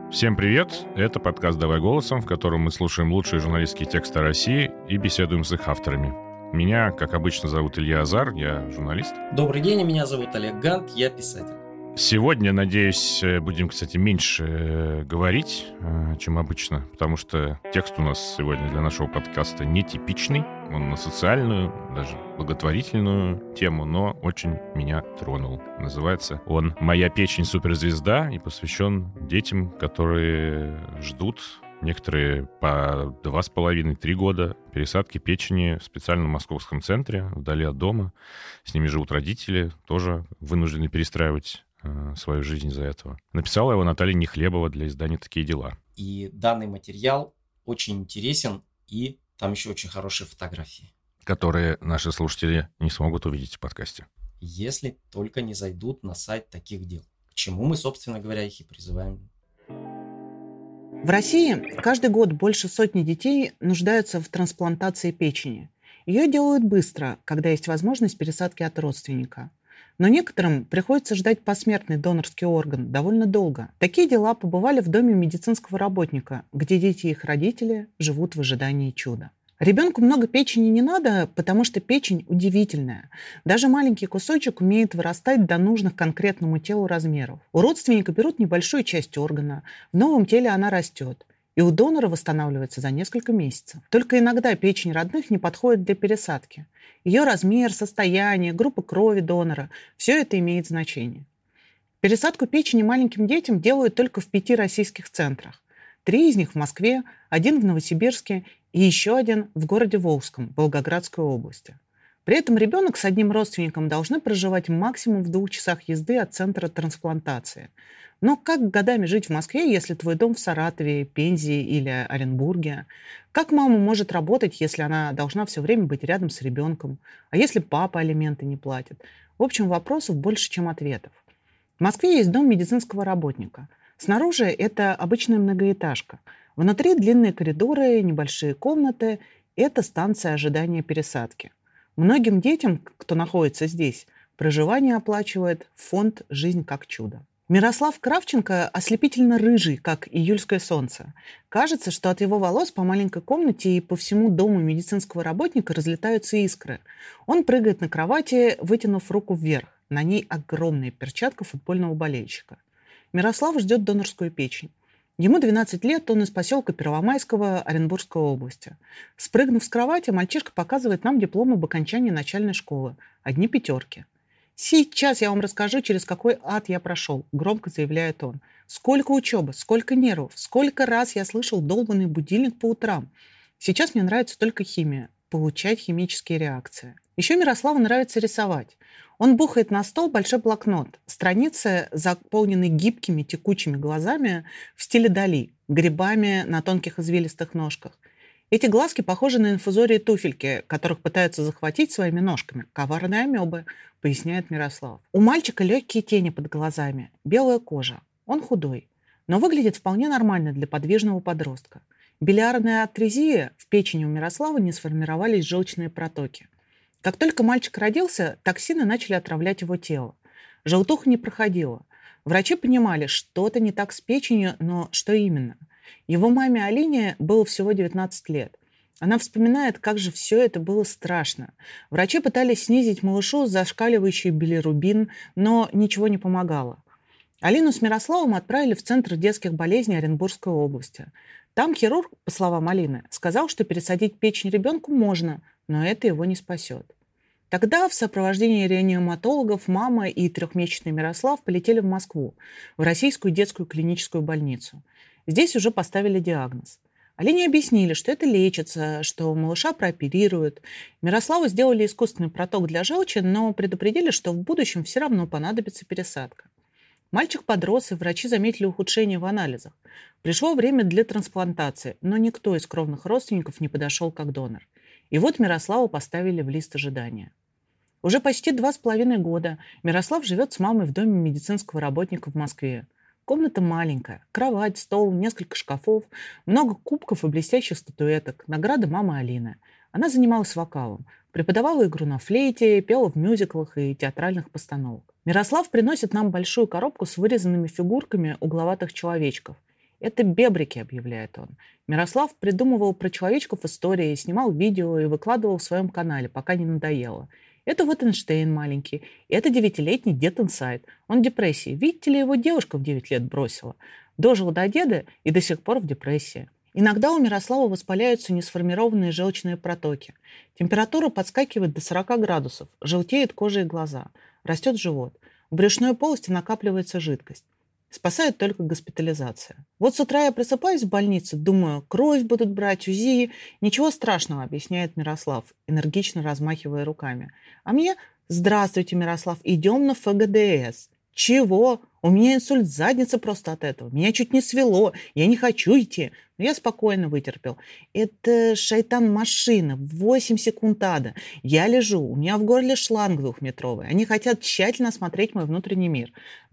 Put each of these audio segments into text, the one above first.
Всем привет! Это подкаст «Давай голосом», в котором мы слушаем лучшие журналистские тексты России и беседуем с их авторами. Меня, как обычно, зовут Илья Азар, я журналист. Добрый день, меня зовут Олег Гант, я писатель. Сегодня, надеюсь, будем, кстати, меньше говорить, чем обычно, потому что текст у нас сегодня для нашего подкаста нетипичный. Он на социальную, даже благотворительную тему, но очень меня тронул. Называется он «Моя печень суперзвезда» и посвящен детям, которые ждут, некоторые по 2,5-3 года, пересадки печени в специальном московском центре, вдали от дома. С ними живут родители, тоже вынуждены перестраивать свою жизнь из-за этого. Написала его Наталья Нехлебова для издания «Такие дела». И данный материал очень интересен, и там еще очень хорошие фотографии. Которые наши слушатели не смогут увидеть в подкасте. Если только не зайдут на сайт таких дел. К чему мы, собственно говоря, их и призываем. В России каждый год больше сотни детей нуждаются в трансплантации печени. Ее делают быстро, когда есть возможность пересадки от родственника. Но некоторым приходится ждать посмертный донорский орган довольно долго. Такие дела побывали в доме медицинского работника, где дети и их родители живут в ожидании чуда. Ребенку много печени не надо, потому что печень удивительная. Даже маленький кусочек умеет вырастать до нужных конкретному телу размеров. У родственника берут небольшую часть органа, в новом теле она растет. И у донора восстанавливается за несколько месяцев. Только иногда печень родных не подходит для пересадки. Ее размер, состояние, группа крови донора – все это имеет значение. Пересадку печени маленьким детям делают только в 5 российских центрах. 3 из них в Москве, 1 в Новосибирске и еще 1 в городе Волжском, Волгоградской области. При этом ребенок с одним родственником должны проживать максимум в 2 часах езды от центра трансплантации. Но как годами жить в Москве, если твой дом в Саратове, Пензе или Оренбурге? Как мама может работать, если она должна все время быть рядом с ребенком? А если папа алименты не платит? В общем, вопросов больше, чем ответов. В Москве есть дом медицинского работника. Снаружи это обычная многоэтажка. Внутри длинные коридоры, небольшие комнаты. Это станция ожидания пересадки. Многим детям, кто находится здесь, проживание оплачивает фонд «Жизнь как чудо». Мирослав Кравченко ослепительно рыжий, как июльское солнце. Кажется, что от его волос по маленькой комнате и по всему дому медицинского работника разлетаются искры. Он прыгает на кровати, вытянув руку вверх. На ней огромная перчатка футбольного болельщика. Мирослав ждет донорскую печень. Ему 12 лет, он из поселка Первомайского Оренбургской области. Спрыгнув с кровати, мальчишка показывает нам диплом об окончании начальной школы. Одни 5. «Сейчас я вам расскажу, через какой ад я прошел», – громко заявляет он. «Сколько учебы, сколько нервов, сколько раз я слышал долбанный будильник по утрам. Сейчас мне нравится только химия, получать химические реакции». Еще Мирославу нравится рисовать. Он бухает на стол большой блокнот. Страницы заполнены гибкими текучими глазами в стиле Дали, грибами на тонких извилистых ножках. Эти глазки похожи на инфузории туфельки, которых пытаются захватить своими ножками. Коварные амебы, поясняет Мирослав. У мальчика легкие тени под глазами, белая кожа. Он худой, но выглядит вполне нормально для подвижного подростка. Билиарная атрезия, в печени у Мирослава не сформировались желчные протоки. Как только мальчик родился, токсины начали отравлять его тело. Желтуха не проходила. Врачи понимали, что-то не так с печенью, но что именно? Его маме Алине было всего 19 лет. Она вспоминает, как же все это было страшно. Врачи пытались снизить малышу зашкаливающий билирубин, но ничего не помогало. Алину с Мирославом отправили в Центр детских болезней Оренбургской области. Там хирург, по словам Алины, сказал, что пересадить печень ребенку можно, но это его не спасет. Тогда в сопровождении реаниматологов мама и 3-месячный Мирослав полетели в Москву, в Российскую детскую клиническую больницу. Здесь уже поставили диагноз. Алине объяснили, что это лечится, что малыша прооперируют. Мирославу сделали искусственный проток для желчи, но предупредили, что в будущем все равно понадобится пересадка. Мальчик подрос, и врачи заметили ухудшение в анализах. Пришло время для трансплантации, но никто из кровных родственников не подошел как донор. И вот Мирославу поставили в лист ожидания. Уже почти 2,5 года Мирослав живет с мамой в доме медицинского работника в Москве. Комната маленькая, кровать, стол, несколько шкафов, много кубков и блестящих статуэток, награды мамы Алины. Она занималась вокалом, преподавала игру на флейте, пела в мюзиклах и театральных постановках. Мирослав приносит нам большую коробку с вырезанными фигурками угловатых человечков. Это бебрики, объявляет он. Мирослав придумывал про человечков истории, снимал видео и выкладывал в своем канале, пока не надоело. Это вот Эйнштейн маленький, это 9-летний дед Инсайд. Он в депрессии. Видите ли, его девушка в 9 лет бросила. Дожил до деда и до сих пор в депрессии. Иногда у Мирослава воспаляются несформированные желчные протоки. Температура подскакивает до 40 градусов, желтеют кожа и глаза, растет живот. В брюшной полости накапливается жидкость. Спасает только госпитализация. Вот с утра я просыпаюсь в больнице, думаю, кровь будут брать, УЗИ. Ничего страшного, объясняет Мирослав, энергично размахивая руками. А мне: здравствуйте, Мирослав, идем на ФГДС. Чего? У меня инсульт задницы просто от этого. Меня чуть не свело. Я не хочу идти. Но я спокойно вытерпел. Это шайтан-машина. 8 секунд ада. Я лежу. У меня в горле шланг 2-метровый. Они хотят тщательно осмотреть мой внутренний мир.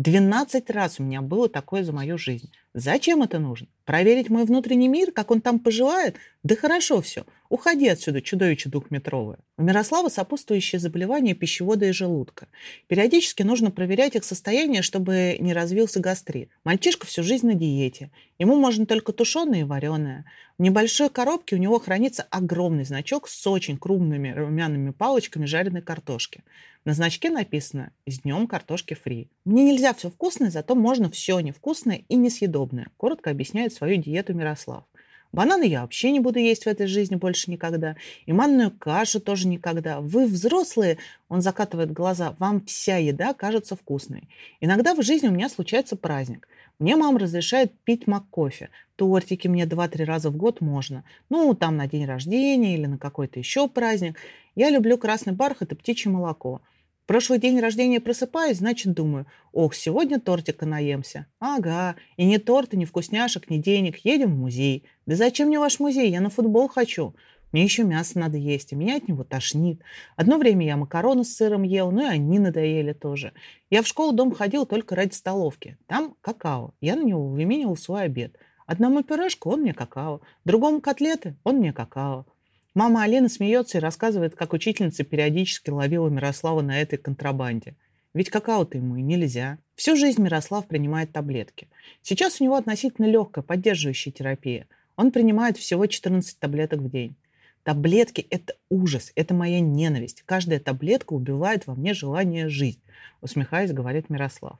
12 раз у меня было такое за мою жизнь. Зачем это нужно? Проверить мой внутренний мир, как он там поживает? Да хорошо все. Уходи отсюда, чудовище 2-метровое. У Мирослава сопутствующие заболевания пищевода и желудка. Периодически нужно проверять их состояние, чтобы не развился гастрит. Мальчишка всю жизнь на диете. Ему можно только тушеное и вареное. В небольшой коробке у него хранится огромный значок с очень крупными румяными палочками жареной картошки. На значке написано «С днем картошки фри». Мне нельзя все вкусное, зато можно все невкусное и несъедобное, коротко объясняет свою диету Мирослав. Бананы я вообще не буду есть в этой жизни больше никогда. И манную кашу тоже никогда. Вы взрослые, он закатывает глаза, вам вся еда кажется вкусной. Иногда в жизни у меня случается праздник. Мне мама разрешает пить мак-кофе. Тортики мне 2-3 раза в год можно. Ну, там на день рождения или на какой-то еще праздник. Я люблю красный бархат и птичье молоко. В прошлый день рождения просыпаюсь, значит, думаю, ох, сегодня тортика наемся. Ага, и ни торта, ни вкусняшек, ни денег. Едем в музей. Да зачем мне ваш музей? Я на футбол хочу. Мне еще мясо надо есть, и меня от него тошнит. Одно время я макароны с сыром ел, ну и они надоели тоже. Я в школу-дом ходил только ради столовки. Там какао. Я на него выменивал свой обед. Одному пюрешку, он мне какао. Другому котлеты, он мне какао. Мама Алина смеется и рассказывает, как учительница периодически ловила Мирослава на этой контрабанде. Ведь какао-то ему и нельзя. Всю жизнь Мирослав принимает таблетки. Сейчас у него относительно легкая поддерживающая терапия. Он принимает всего 14 таблеток в день. Таблетки – это ужас, это моя ненависть. Каждая таблетка убивает во мне желание жить, усмехаясь, говорит Мирослав.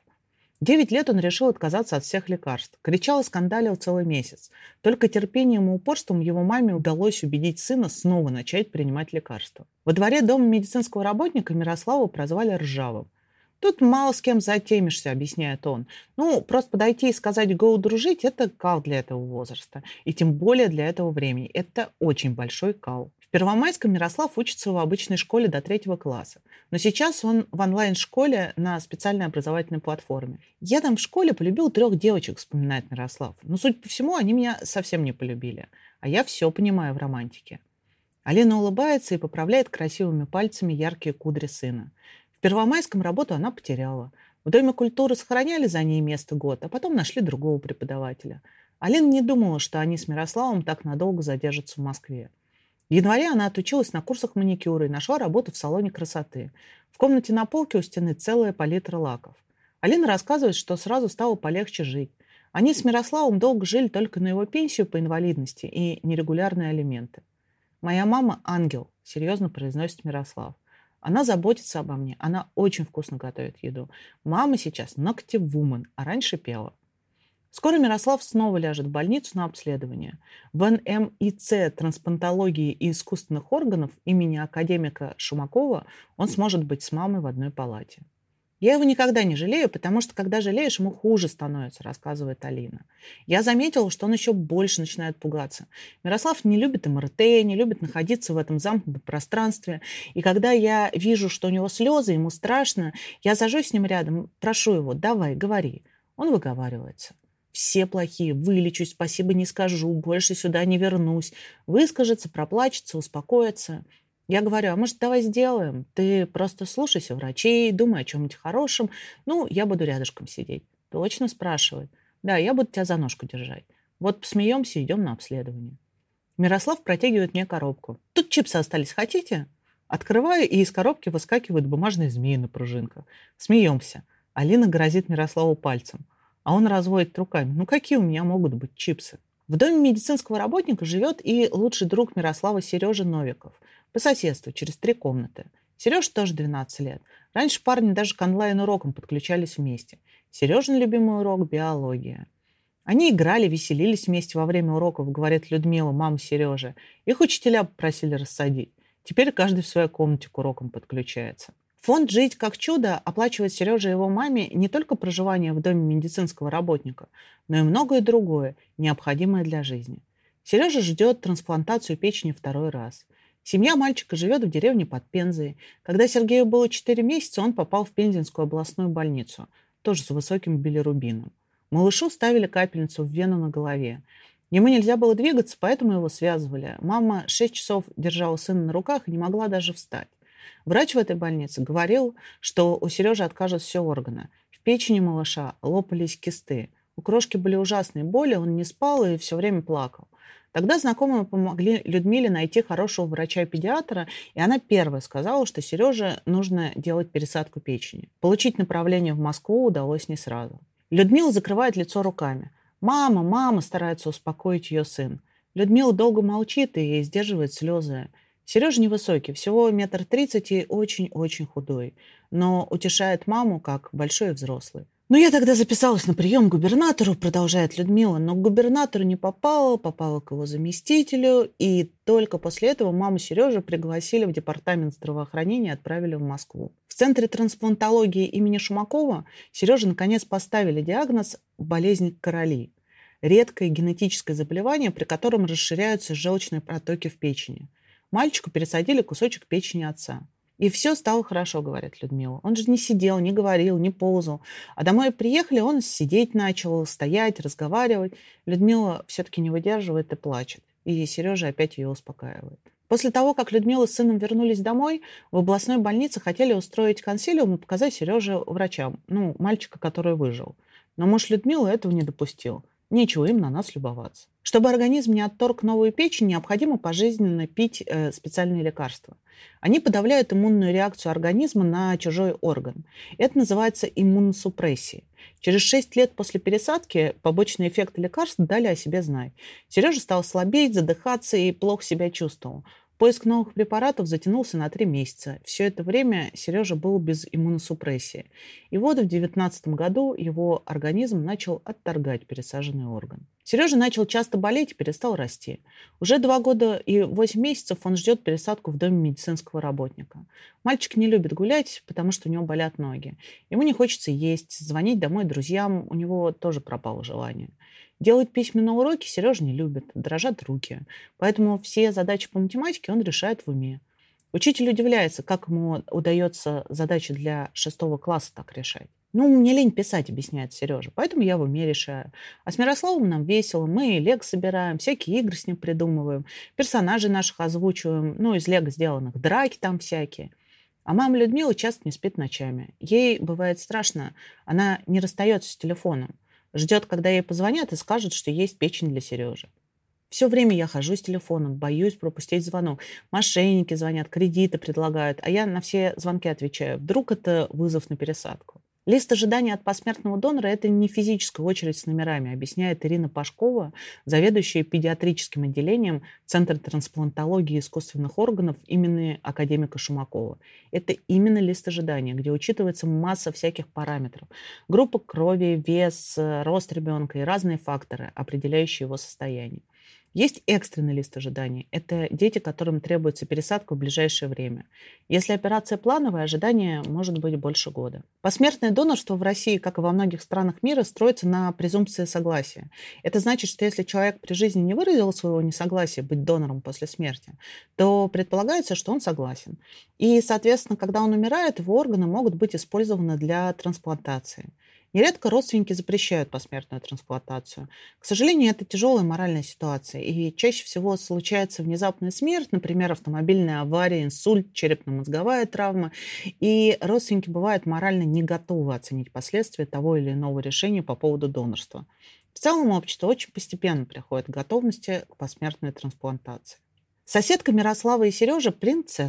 9 лет он решил отказаться от всех лекарств. Кричал и скандалил целый месяц. Только терпением и упорством его маме удалось убедить сына снова начать принимать лекарства. Во дворе дома медицинского работника Мирослава прозвали Ржавым. Тут мало с кем затемишься, объясняет он. Ну, просто подойти и сказать «гоу дружить» – это кал для этого возраста. И тем более для этого времени. Это очень большой кал. В Первомайском Мирослав учится в обычной школе до 3 класса. Но сейчас он в онлайн-школе на специальной образовательной платформе. «Я там в школе полюбил 3 девочек», вспоминает Мирослав. Но, судя по всему, они меня совсем не полюбили. А я все понимаю в романтике. Алина улыбается и поправляет красивыми пальцами яркие кудри сына. В Первомайском работу она потеряла. В Доме культуры сохраняли за ней место год, а потом нашли другого преподавателя. Алина не думала, что они с Мирославом так надолго задержатся в Москве. В январе она отучилась на курсах маникюра и нашла работу в салоне красоты. В комнате на полке у стены целая палитра лаков. Алина рассказывает, что сразу стало полегче жить. Они с Мирославом долго жили только на его пенсию по инвалидности и нерегулярные алименты. «Моя мама – ангел», – серьезно произносит Мирослав. Она заботится обо мне, она очень вкусно готовит еду. Мама сейчас ногтевумен, а раньше пела. Скоро Мирослав снова ляжет в больницу на обследование. В НМИЦ трансплантологии и искусственных органов имени академика Шумакова он сможет быть с мамой в одной палате. «Я его никогда не жалею, потому что, когда жалеешь, ему хуже становится», рассказывает Алина. «Я заметила, что он еще больше начинает пугаться. Мирослав не любит МРТ, не любит находиться в этом замкнутом пространстве. И когда я вижу, что у него слезы, ему страшно, я сажусь с ним рядом, прошу его, давай, говори». Он выговаривается. «Все плохие, вылечусь, спасибо не скажу, больше сюда не вернусь». Выскажется, проплачется, успокоится. Я говорю, а может, давай сделаем? Ты просто слушайся врачей, думай о чем-нибудь хорошем. Ну, я буду рядышком сидеть. Точно, спрашивает. Да, я буду тебя за ножку держать. Вот посмеемся, идем на обследование. Мирослав протягивает мне коробку. Тут чипсы остались, хотите? Открываю, и из коробки выскакивают бумажные змеи на пружинках. Смеемся. Алина грозит Мирославу пальцем. А он разводит руками. Ну какие у меня могут быть чипсы? В доме медицинского работника живет и лучший друг Мирослава Сережа Новиков. По соседству, через 3 комнаты. Сереже тоже 12 лет. Раньше парни даже к онлайн-урокам подключались вместе. Сережин любимый урок – биология. Они играли, веселились вместе во время уроков, говорит Людмила, мама Сережи. Их учителя попросили рассадить. Теперь каждый в своей комнате к урокам подключается. Фонд «Жить как чудо» оплачивает Сереже и его маме не только проживание в доме медицинского работника, но и многое другое, необходимое для жизни. Сережа ждет трансплантацию печени 2-й раз. Семья мальчика живет в деревне под Пензой. Когда Сергею было 4 месяца, он попал в Пензенскую областную больницу, тоже с высоким билирубином. Малышу ставили капельницу в вену на голове. Ему нельзя было двигаться, поэтому его связывали. Мама 6 часов держала сына на руках и не могла даже встать. Врач в этой больнице говорил, что у Сережи откажут все органы. В печени малыша лопались кисты. У крошки были ужасные боли, он не спал и все время плакал. Тогда знакомые помогли Людмиле найти хорошего врача-педиатра, и она первая сказала, что Сереже нужно делать пересадку печени. Получить направление в Москву удалось не сразу. Людмила закрывает лицо руками. «Мама, мама!» – старается успокоить ее сын. Людмила долго молчит и сдерживает слезы. Сережа невысокий, всего 1,30 м и очень-очень худой, но утешает маму, как большой и взрослый. «Ну, я тогда записалась на прием к губернатору», продолжает Людмила, но к губернатору не попала к его заместителю, и только после этого маму Сережи пригласили в департамент здравоохранения и отправили в Москву. В центре трансплантологии имени Шумакова Сереже наконец поставили диагноз «болезнь Короли» – редкое генетическое заболевание, при котором расширяются желчные протоки в печени. Мальчику пересадили кусочек печени отца. И все стало хорошо, говорит Людмила. Он же не сидел, не говорил, не ползал. А домой приехали, он сидеть начал, стоять, разговаривать. Людмила все-таки не выдерживает и плачет. И Сережа опять ее успокаивает. После того, как Людмила с сыном вернулись домой, в областной больнице хотели устроить консилиум и показать Сереже врачам, мальчика, который выжил. Но муж Людмилы этого не допустил. Нечего им на нас любоваться. Чтобы организм не отторг новую печень, необходимо пожизненно пить специальные лекарства. Они подавляют иммунную реакцию организма на чужой орган. Это называется иммуносупрессией. Через 6 лет после пересадки побочные эффекты лекарств дали о себе знать. Сережа стал слабеть, задыхаться и плохо себя чувствовал. Поиск новых препаратов затянулся на 3 месяца. Все это время Сережа был без иммуносупрессии. И вот в 2019 году его организм начал отторгать пересаженный орган. Сережа начал часто болеть и перестал расти. Уже 2 года и 8 месяцев он ждет пересадку в доме медицинского работника. Мальчик не любит гулять, потому что у него болят ноги. Ему не хочется есть, звонить домой друзьям, у него тоже пропало желание. Делать письменные уроки Сережа не любит, дрожат руки. Поэтому все задачи по математике он решает в уме. Учитель удивляется, как ему удается задачи для 6 класса так решать. Мне лень писать, объясняет Сережа, поэтому я в уме решаю. А с Мирославом нам весело, мы лего собираем, всякие игры с ним придумываем, персонажей наших озвучиваем, из лего сделанных, драки там всякие. А мама Людмила часто не спит ночами. Ей бывает страшно, она не расстается с телефоном. Ждет, когда ей позвонят и скажут, что есть печень для Сережи. Все время я хожу с телефоном, боюсь пропустить звонок. Мошенники звонят, кредиты предлагают, а я на все звонки отвечаю. Вдруг это вызов на пересадку. Лист ожидания от посмертного донора – это не физическая очередь с номерами, объясняет Ирина Пашкова, заведующая педиатрическим отделением Центра трансплантологии искусственных органов имени академика Шумакова. Это именно лист ожидания, где учитывается масса всяких параметров. Группа крови, вес, рост ребенка и разные факторы, определяющие его состояние. Есть экстренный лист ожидания. Это дети, которым требуется пересадка в ближайшее время. Если операция плановая, ожидание может быть больше года. Посмертное донорство в России, как и во многих странах мира, строится на презумпции согласия. Это значит, что если человек при жизни не выразил своего несогласия быть донором после смерти, то предполагается, что он согласен. И, соответственно, когда он умирает, его органы могут быть использованы для трансплантации. Нередко родственники запрещают посмертную трансплантацию. К сожалению, это тяжелая моральная ситуация, и чаще всего случается внезапная смерть, например, автомобильная авария, инсульт, черепно-мозговая травма, и родственники бывают морально не готовы оценить последствия того или иного решения по поводу донорства. В целом, общество очень постепенно приходит к готовности к посмертной трансплантации. Соседка Мирослава и Сережа – принцесса.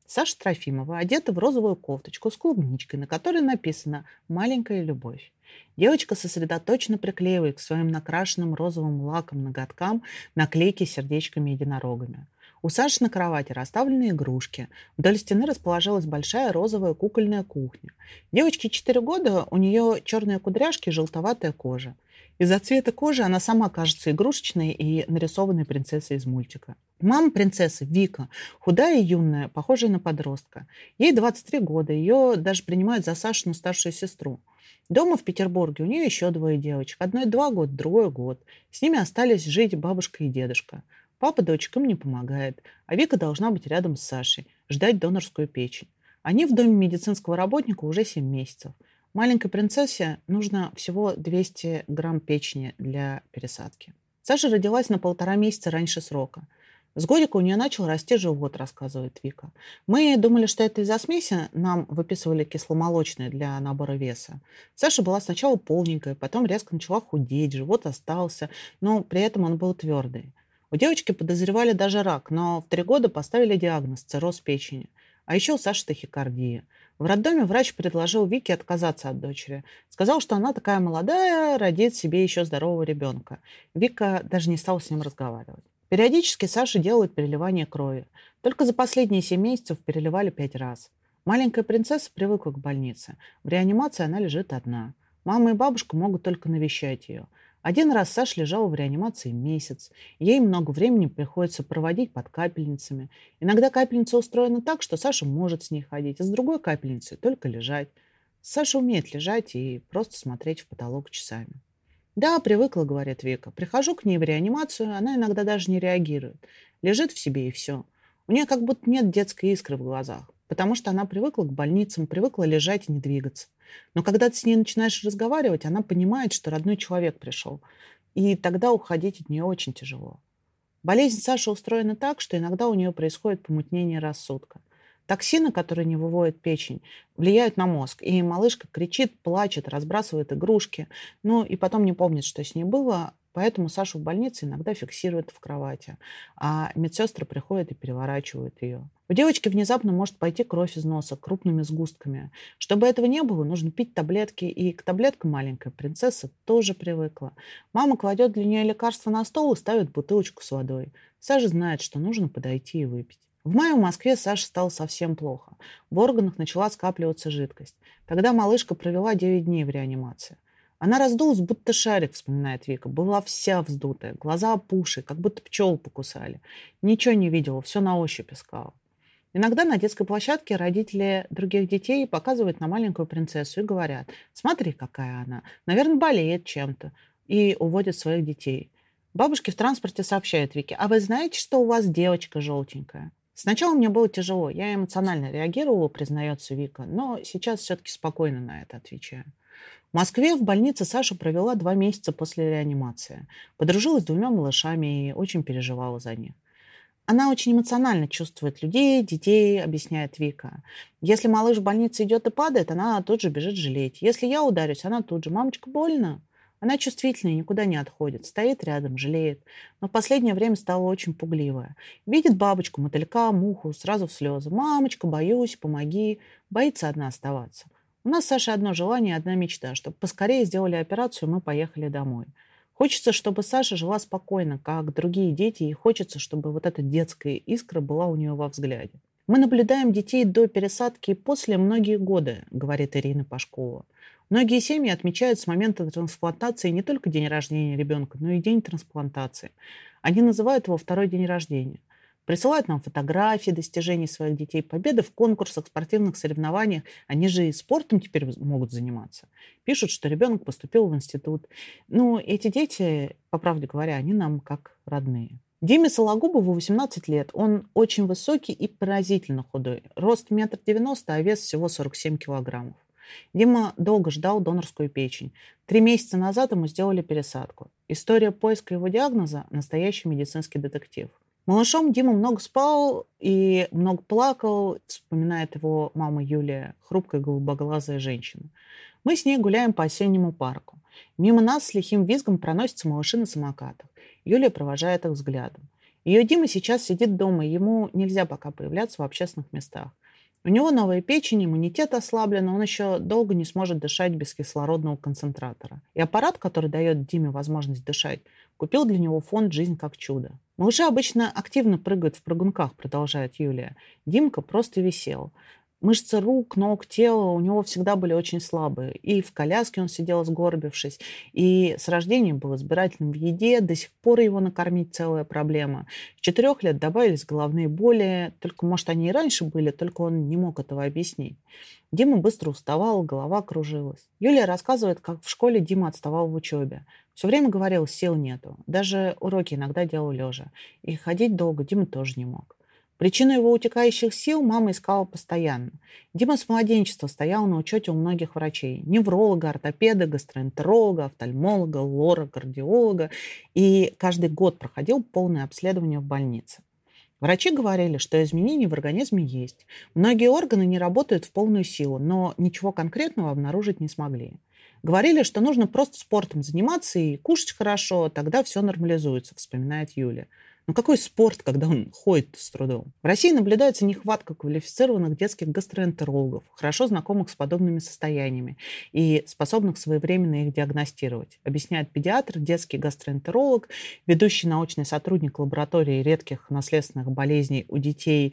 Саша Трофимова одета в розовую кофточку с клубничкой, на которой написано «Маленькая любовь». Девочка сосредоточенно приклеивает к своим накрашенным розовым лаком ноготкам наклейки с сердечками и единорогами. У Саши на кровати расставлены игрушки. Вдоль стены расположилась большая розовая кукольная кухня. Девочке 4 года, у нее черные кудряшки и желтоватая кожа. Из-за цвета кожи она сама кажется игрушечной и нарисованной принцессой из мультика. Мама принцессы, Вика, худая и юная, похожая на подростка. Ей 23 года, ее даже принимают за Сашину старшую сестру. Дома в Петербурге у нее еще 2 девочек. Одной 2 года, другой год. С ними остались жить бабушка и дедушка. Папа дочкам не помогает, а Вика должна быть рядом с Сашей, ждать донорскую печень. Они в доме медицинского работника уже 7 месяцев. Маленькой принцессе нужно всего 200 грамм печени для пересадки. Саша родилась на 1,5 месяца раньше срока. С годика у нее начал расти живот, рассказывает Вика. Мы думали, что это из-за смеси, нам выписывали кисломолочные для набора веса. Саша была сначала полненькая, потом резко начала худеть, живот остался, но при этом он был твердый. У девочки подозревали даже рак, но в 3 года поставили диагноз – цирроз печени. А еще у Саши тахикардия. В роддоме врач предложил Вике отказаться от дочери. Сказал, что она такая молодая, родит себе еще здорового ребенка. Вика даже не стала с ним разговаривать. Периодически Саше делают переливание крови. Только за последние 7 месяцев переливали 5 раз. Маленькая принцесса привыкла к больнице. В реанимации она лежит одна. Мама и бабушка могут только навещать ее. Один раз Саша лежала в реанимации месяц. Ей много времени приходится проводить под капельницами. Иногда капельница устроена так, что Саша может с ней ходить, а с другой капельницей только лежать. Саша умеет лежать и просто смотреть в потолок часами. «Да, привыкла», — говорит Вика. «Прихожу к ней в реанимацию, она иногда даже не реагирует. Лежит в себе и все. У нее как будто нет детской искры в глазах, потому что она привыкла к больницам, привыкла лежать и не двигаться. Но когда ты с ней начинаешь разговаривать, она понимает, что родной человек пришел. И тогда уходить от нее очень тяжело. Болезнь Саши устроена так, что иногда у нее происходит помутнение рассудка. Токсины, которые не выводят печень, влияют на мозг. И малышка кричит, плачет, разбрасывает игрушки. Ну и потом не помнит, что с ней было. Поэтому Сашу в больнице иногда фиксируют в кровати. А медсестры приходят и переворачивают ее. У девочки внезапно может пойти кровь из носа крупными сгустками. Чтобы этого не было, нужно пить таблетки. И к таблеткам маленькая принцесса тоже привыкла. Мама кладет для нее лекарство на стол и ставит бутылочку с водой. Саша знает, что нужно подойти и выпить. В мае в Москве Саше стало совсем плохо. В органах начала скапливаться жидкость. Тогда малышка провела 9 дней в реанимации. Она раздулась, будто шарик, вспоминает Вика. Была вся вздутая, глаза опухшие, как будто пчелу покусали. Ничего не видела, все на ощупь искала. Иногда на детской площадке родители других детей показывают на маленькую принцессу и говорят: «Смотри, какая она, наверное, болеет чем-то», и уводят своих детей. Бабушки в транспорте сообщают Вике: «А вы знаете, что у вас девочка желтенькая?» Сначала мне было тяжело, я эмоционально реагировала, признается Вика, но сейчас все-таки спокойно на это отвечаю. В Москве в больнице Саша провела 2 месяца после реанимации. Подружилась с 2 малышами и очень переживала за них. Она очень эмоционально чувствует людей, детей, объясняет Вика. Если малыш в больнице идет и падает, она тут же бежит жалеть. Если я ударюсь, она тут же: «Мамочка, больно?» Она чувствительная, никуда не отходит, стоит рядом, жалеет. Но в последнее время стала очень пугливая. Видит бабочку, мотылька, муху, сразу в слезы. «Мамочка, боюсь, помоги». Боится одна оставаться. У нас с Сашей одно желание, одна мечта, чтобы поскорее сделали операцию, и мы поехали домой. Хочется, чтобы Саша жила спокойно, как другие дети, и хочется, чтобы вот эта детская искра была у нее во взгляде. «Мы наблюдаем детей до пересадки и после многие годы», говорит Ирина Пашкова. Многие семьи отмечают с момента трансплантации не только день рождения ребенка, но и день трансплантации. Они называют его второй день рождения. Присылают нам фотографии достижений своих детей, победы в конкурсах, спортивных соревнованиях. Они же и спортом теперь могут заниматься. Пишут, что ребенок поступил в институт. Ну, эти дети, по правде говоря, они нам как родные. Диме Сологубову 18 лет. Он очень высокий и поразительно худой. Рост 1,90 м, а вес всего 47 килограммов. Дима долго ждал донорскую печень. 3 месяца назад ему сделали пересадку. История поиска его диагноза – настоящий медицинский детектив. Малышом Дима много спал и много плакал, вспоминает его мама Юлия, хрупкая голубоглазая женщина. Мы с ней гуляем по осеннему парку. Мимо нас с лихим визгом проносятся малыши на самокатах. Юлия провожает их взглядом. Ее Дима сейчас сидит дома, ему нельзя пока появляться в общественных местах. У него новая печень, иммунитет ослаблен, он еще долго не сможет дышать без кислородного концентратора. И аппарат, который дает Диме возможность дышать, купил для него фонд «Жизнь как чудо». Малыши обычно активно прыгают в прыгунках, продолжает Юлия. Димка просто висел. Мышцы рук, ног, тела у него всегда были очень слабые. И в коляске он сидел сгорбившись, и с рождения был избирательным в еде, до сих пор его накормить целая проблема. С 4 лет добавились головные боли, только, может, они и раньше были, только он не мог этого объяснить. Дима быстро уставал, голова кружилась. Юлия рассказывает, как в школе Дима отставал в учебе. Все время говорил, сил нету. Даже уроки иногда делал лежа. И ходить долго Дима тоже не мог. Причину его утекающих сил мама искала постоянно. Дима с младенчества стоял на учете у многих врачей. Невролога, ортопеда, гастроэнтеролога, офтальмолога, лора, кардиолога. И каждый год проходил полное обследование в больнице. Врачи говорили, что изменения в организме есть. Многие органы не работают в полную силу, но ничего конкретного обнаружить не смогли. Говорили, что нужно просто спортом заниматься и кушать хорошо, тогда все нормализуется, вспоминает Юля. Но какой спорт, когда он ходит с трудом? В России наблюдается нехватка квалифицированных детских гастроэнтерологов, хорошо знакомых с подобными состояниями и способных своевременно их диагностировать, объясняет педиатр, детский гастроэнтеролог, ведущий научный сотрудник лаборатории редких наследственных болезней у детей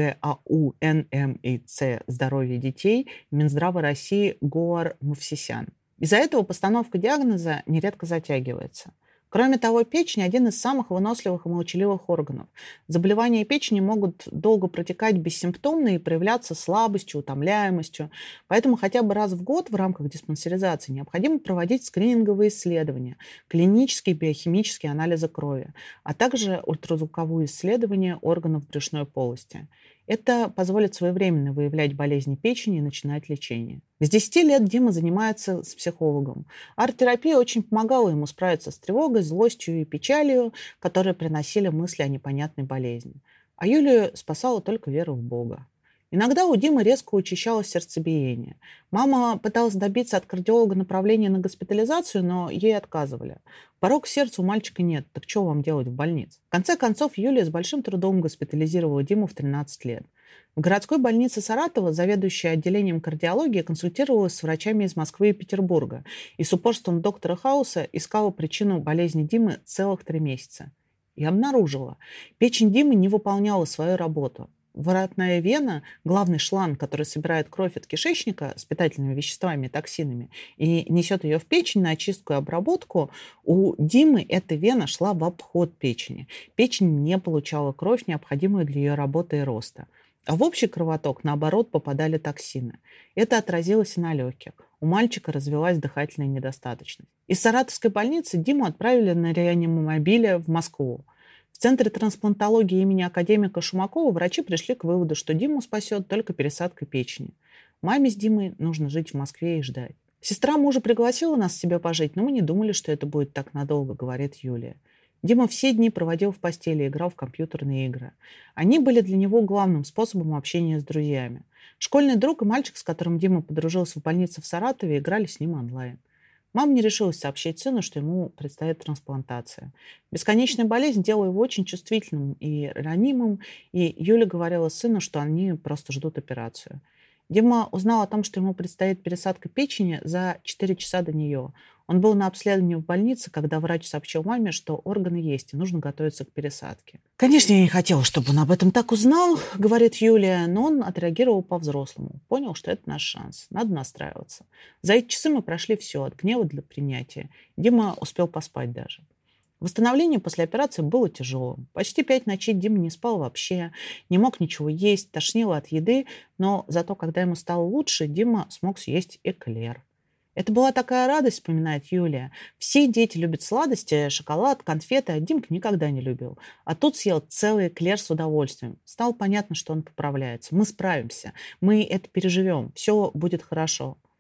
ФГАУ НМИЦ «Здоровье детей» Минздрава России Гоар Мовсисян. Из-за этого постановка диагноза нередко затягивается. Кроме того, печень – один из самых выносливых и молчаливых органов. Заболевания печени могут долго протекать бессимптомно и проявляться слабостью, утомляемостью. Поэтому хотя бы раз в год в рамках диспансеризации необходимо проводить скрининговые исследования, клинические биохимические анализы крови, а также ультразвуковые исследования органов брюшной полости. Это позволит своевременно выявлять болезни печени и начинать лечение. С 10 лет Дима занимается с психологом. Арт-терапия очень помогала ему справиться с тревогой, злостью и печалью, которые приносили мысли о непонятной болезни. А Юлию спасала только вера в Бога. Иногда у Димы резко учащалось сердцебиение. Мама пыталась добиться от кардиолога направления на госпитализацию, но ей отказывали. Порог сердца у мальчика нет, так что вам делать в больнице? В конце концов, Юлия с большим трудом госпитализировала Диму в 13 лет. В городской больнице Саратова заведующая отделением кардиологии консультировалась с врачами из Москвы и Петербурга и с упорством доктора Хауса искала причину болезни Димы целых 3 месяца. И обнаружила. Печень Димы не выполняла свою работу. Воротная вена, главный шланг, который собирает кровь от кишечника с питательными веществами и токсинами и несет ее в печень на очистку и обработку, у Димы эта вена шла в обход печени. Печень не получала кровь, необходимую для ее работы и роста. А в общий кровоток, наоборот, попадали токсины. Это отразилось и на легких. У мальчика развилась дыхательная недостаточность. Из Саратовской больницы Диму отправили на реанимобиле в Москву. В Центре трансплантологии имени академика Шумакова врачи пришли к выводу, что Диму спасет только пересадка печени. Маме с Димой нужно жить в Москве и ждать. Сестра мужа пригласила нас с себе пожить, но мы не думали, что это будет так надолго, говорит Юлия. Дима все дни проводил в постели и играл в компьютерные игры. Они были для него главным способом общения с друзьями. Школьный друг и мальчик, с которым Дима подружился в больнице в Саратове, играли с ним онлайн. Мама не решилась сообщить сыну, что ему предстоит трансплантация. Бесконечная болезнь делала его очень чувствительным и ранимым, и Юля говорила сыну, что они просто ждут операцию. Дима узнал о том, что ему предстоит пересадка печени за 4 часа до нее. Он был на обследовании в больнице, когда врач сообщил маме, что органы есть и нужно готовиться к пересадке. «Конечно, я не хотела, чтобы он об этом так узнал», — говорит Юлия, но он отреагировал по-взрослому. Понял, что это наш шанс. Надо настраиваться. За эти часы мы прошли все, от гнева до принятия. Дима успел поспать даже. Восстановление после операции было тяжелым. Почти 5 ночей Дима не спал вообще, не мог ничего есть, тошнило от еды, но зато, когда ему стало лучше, Дима смог съесть эклер. Это была такая радость, вспоминает Юлия. Все дети любят сладости, шоколад, конфеты, а Димка никогда не любил. А тут съел целый эклер с удовольствием. Стало понятно, что он поправляется. Мы справимся, мы это переживем, все будет хорошо.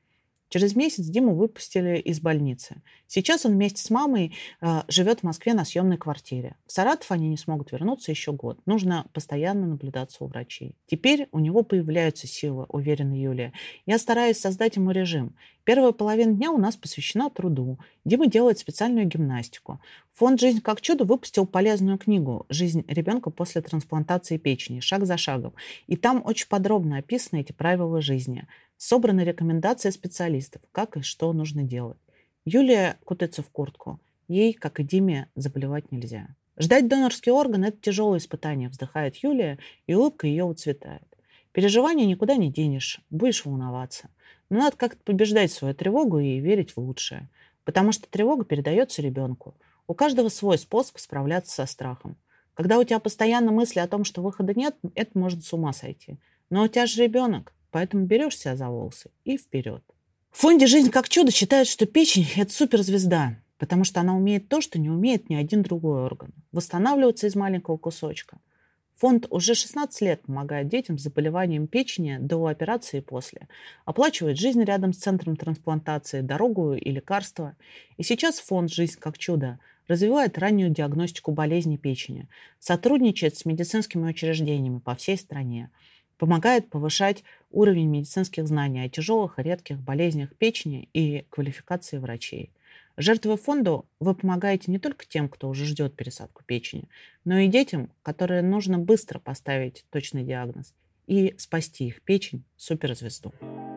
Через месяц Диму выпустили из больницы. Сейчас он вместе с мамой живет в Москве на съемной квартире. В Саратов они не смогут вернуться еще год. Нужно постоянно наблюдаться у врачей. Теперь у него появляются силы, уверена Юлия. Я стараюсь создать ему режим. Первая половина дня у нас посвящена труду. Дима делает специальную гимнастику. Фонд «Жизнь как чудо» выпустил полезную книгу «Жизнь ребенка после трансплантации печени. Шаг за шагом». И там очень подробно описаны эти правила жизни. Собраны рекомендации специалистов, как и что нужно делать. Юлия кутается в куртку. Ей, как и Диме, заболевать нельзя. Ждать донорский орган – это тяжелое испытание, вздыхает Юлия, и улыбка ее уцветает. Переживания никуда не денешь, будешь волноваться. Но надо как-то побеждать свою тревогу и верить в лучшее. Потому что тревога передается ребенку. У каждого свой способ справляться со страхом. Когда у тебя постоянно мысли о том, что выхода нет, это может с ума сойти. Но у тебя же ребенок. Поэтому берешь себя за волосы и вперед. В фонде «Жизнь как чудо» считают, что печень – это суперзвезда, потому что она умеет то, что не умеет ни один другой орган – восстанавливаться из маленького кусочка. Фонд уже 16 лет помогает детям с заболеванием печени до операции и после. Оплачивает жизнь рядом с центром трансплантации, дорогу и лекарства. И сейчас фонд «Жизнь как чудо» развивает раннюю диагностику болезней печени, сотрудничает с медицинскими учреждениями по всей стране, помогает повышать уровень медицинских знаний о тяжелых и редких болезнях печени и квалификации врачей. Жертвуя фонду, вы помогаете не только тем, кто уже ждет пересадку печени, но и детям, которым нужно быстро поставить точный диагноз и спасти их печень, суперзвезду.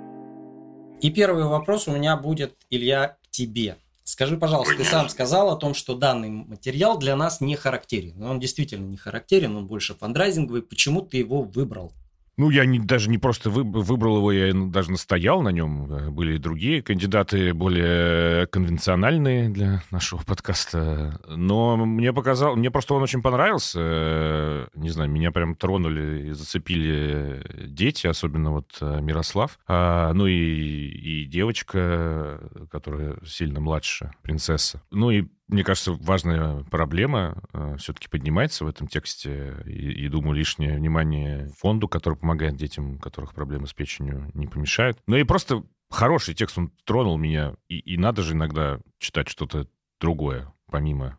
И первый вопрос у меня будет, Илья, к тебе. Скажи, пожалуйста, ты сам сказал о том, что данный материал для нас не характерен. Он действительно не характерен, он больше фандрайзинговый. Почему ты его выбрал? Ну, я даже не просто выбрал его, я даже настоял на нем. Были и другие кандидаты, более конвенциональные для нашего подкаста. Но мне просто он очень понравился. Не знаю, меня прям тронули и зацепили дети, особенно вот Мирослав. Ну и девочка, которая сильно младше, принцесса. Ну и мне кажется, важная проблема все-таки поднимается в этом тексте. И думаю, лишнее внимание фонду, который помогает детям, у которых проблемы с печенью, не помешает. Ну и просто хороший текст, он тронул меня. И надо же иногда читать что-то другое, помимо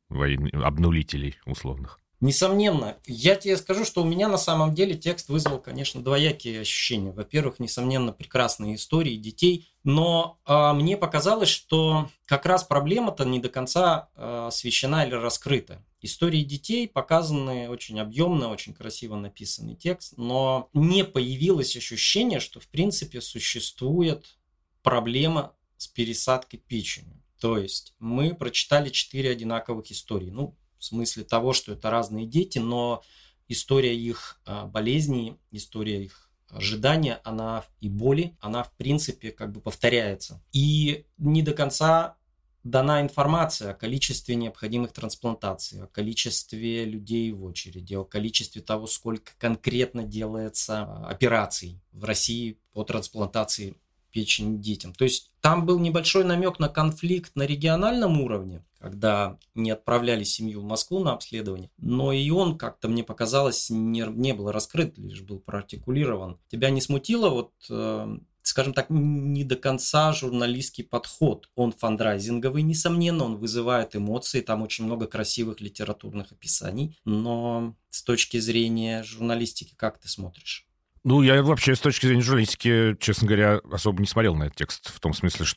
обнулителей условных. Несомненно. Я тебе скажу, что у меня на самом деле текст вызвал, конечно, двоякие ощущения. Во-первых, несомненно, прекрасные истории детей, но мне показалось, что как раз проблема-то не до конца освещена или раскрыта. Истории детей показаны очень объемно, очень красиво написанный текст, но не появилось ощущение, что в принципе существует проблема с пересадкой печени. То есть мы прочитали 4 одинаковых истории. В смысле того, что это разные дети, но история их болезней, история их ожидания, она и боли, она в принципе как бы повторяется. И не до конца дана информация о количестве необходимых трансплантаций, о количестве людей в очереди, о количестве того, сколько конкретно делается операций в России по трансплантации печени детям. То есть там был небольшой намек на конфликт на региональном уровне, когда не отправляли семью в Москву на обследование, но и он, как-то мне показалось, не был раскрыт, лишь был проартикулирован. Тебя не смутило, скажем так, не до конца журналистский подход? Он фандрайзинговый, несомненно, он вызывает эмоции, там очень много красивых литературных описаний, но с точки зрения журналистики, как ты смотришь? Ну, я вообще с точки зрения журналистики, честно говоря, особо не смотрел на этот текст. В том смысле,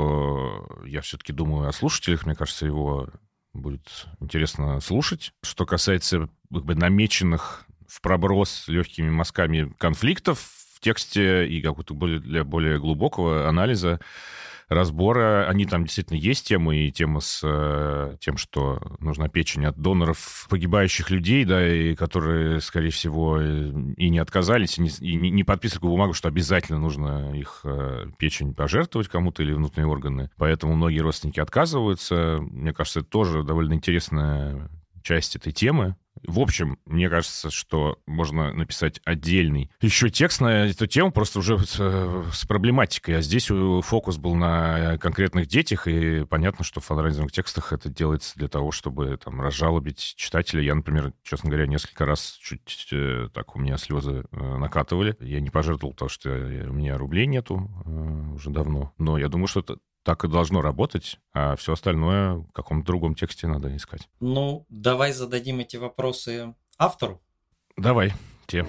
что я все-таки думаю о слушателях. Мне кажется, его будет интересно слушать. Что касается намеченных в проброс легкими мазками конфликтов в тексте и какого-то для более глубокого анализа, разбора, они там действительно есть темы, и тема с тем, что нужна печень от доноров погибающих людей, да, и которые, скорее всего, и не отказались, и не подписывали бумагу, что обязательно нужно их печень пожертвовать кому-то или внутренние органы. Поэтому многие родственники отказываются. Мне кажется, это тоже довольно интересная часть этой темы. В общем, мне кажется, что можно написать отдельный еще текст на эту тему, просто уже с проблематикой. А здесь фокус был на конкретных детях, и понятно, что в фандрайзинговых текстах это делается для того, чтобы там разжалобить читателя. Я, например, честно говоря, несколько раз чуть так у меня слезы накатывали. Я не пожертвовал, потому что у меня рублей нету уже давно. Но я думаю, что это так и должно работать, а все остальное в каком-то другом тексте надо искать. Ну, давай зададим эти вопросы автору. Давай, те.